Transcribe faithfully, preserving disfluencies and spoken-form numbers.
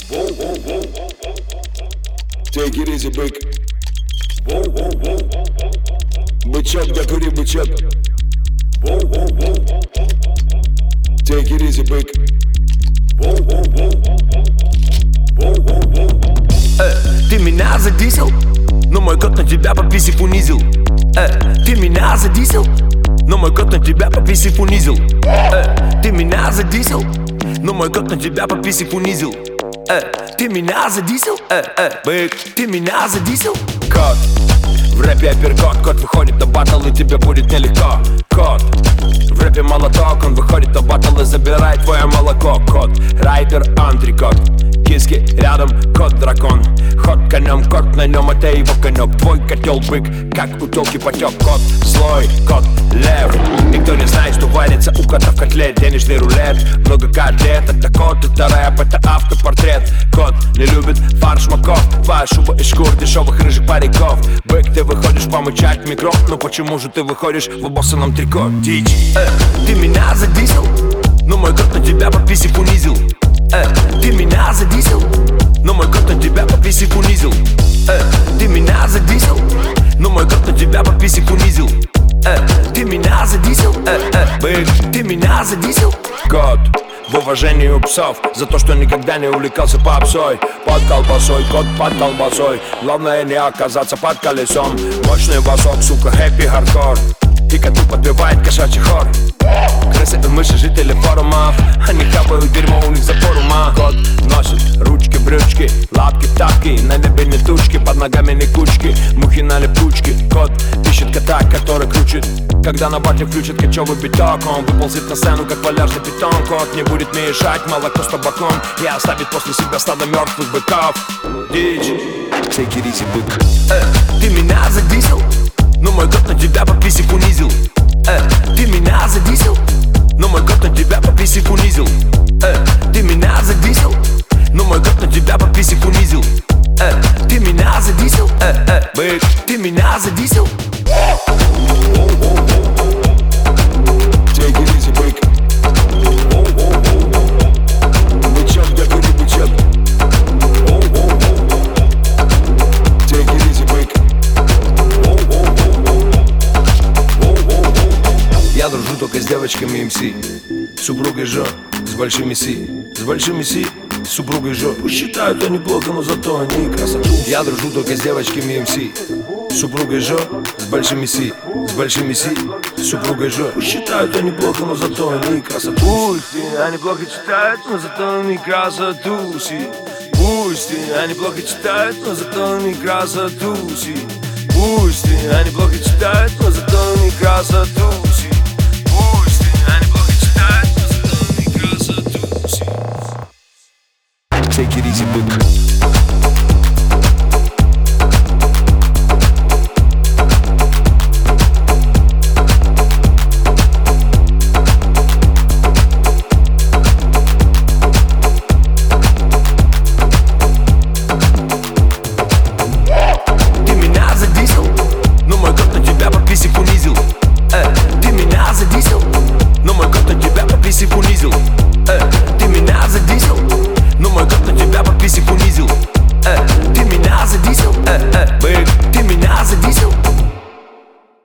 Take it easy, бык. Бычок, да кури, бычок. Take it easy, бык. Э, ты меня задисел, но мой кот на тебя по писик унизил. Э, ты меня задисел, но мой кот на тебя по писик унизил. Э, ты меня задисел, но мой кот на тебя по писик унизил. Э, ты меня задисел, э, э, бык, ты меня задисел. Кот, в рэпе апперкот, кот выходит на баттл и тебе будет нелегко. Кот, в рэпе молоток, он выходит на баттл и забирает твое молоко. Кот, райдер, антрикот, киски рядом, кот-дракон. Ход конем, кот на нем, это его конек. Твой котел бык, как у телки потек. Кот злой, кот лев. Никто не знает, что варится у кота в котле. Денежный рулет, много котлет. Это кот, это рэп, это автопортрет. Кот не любит фарш маков. Твоя шуба из шкур дешевых рыжих париков. Бык, ты выходишь помычать в микро. Но почему же ты выходишь в обоссанном трико? Дичь. Э, ты меня задисел, но мой кот на тебя по писик унизил. Э, ты меня задисел, но мой кот на тебя по писик унизил. Э, ты меня задисел, но мой кот на тебя по писик унизил. Э, ты меня задисел, э, э, бык, ты меня задисел. Кот, в уважении у псов за то, что никогда не увлекался попсой. Под колбасой, кот под колбасой. Главное не оказаться под колесом. Мощный басок, сука, хэппи хардкор. И коту подпевает кошачий хор. Крысы и мыши, жители форумов. Они хапают дерьмо, у них запор ума. Кот носит ручки, брючки, лапки, тапки. На небе не тучки, под ногами не кучки. Мухи на липучке. Кот ищет кота, который кручит. Когда на батле включит кочевый биток, он выползет на сцену, как валяжный питон. Кот не будет мешать молоко с табаком и оставит после себя стадо мертвых быков. Дичь. Take it easy, бык. Э, ты меня задисел, но мой кот на тебя по писик унизил. Э, ты меня задисел, но мой кот на тебя по писик унизил. Э, ты меня задисел, но мой кот на тебя по писик унизил. Э, ты меня задисел, э, э, бык, ты меня задисел. Take it easy, бык. Бычок, да кури, бычок. Take it easy, бык. Я дружу только с девочками эм си, супругой Жо, с большими си, с большими си, с супругой Жо. Пусть считают они плохо, но зато они красоту. Я дружу только с девочками эм си, супругой Жо, с большими си, с большими си, с супругой Жо. Пусть считают они плохо, но зато они красоту. Пусть они плохо читают, но зато они красоту си. Пусть они плохо читают, но зато они красоту си. Пусть они плохо читают, но зато они красоту си. Пусть они плохо читают, но зато они красоту си. Take it easy, бык.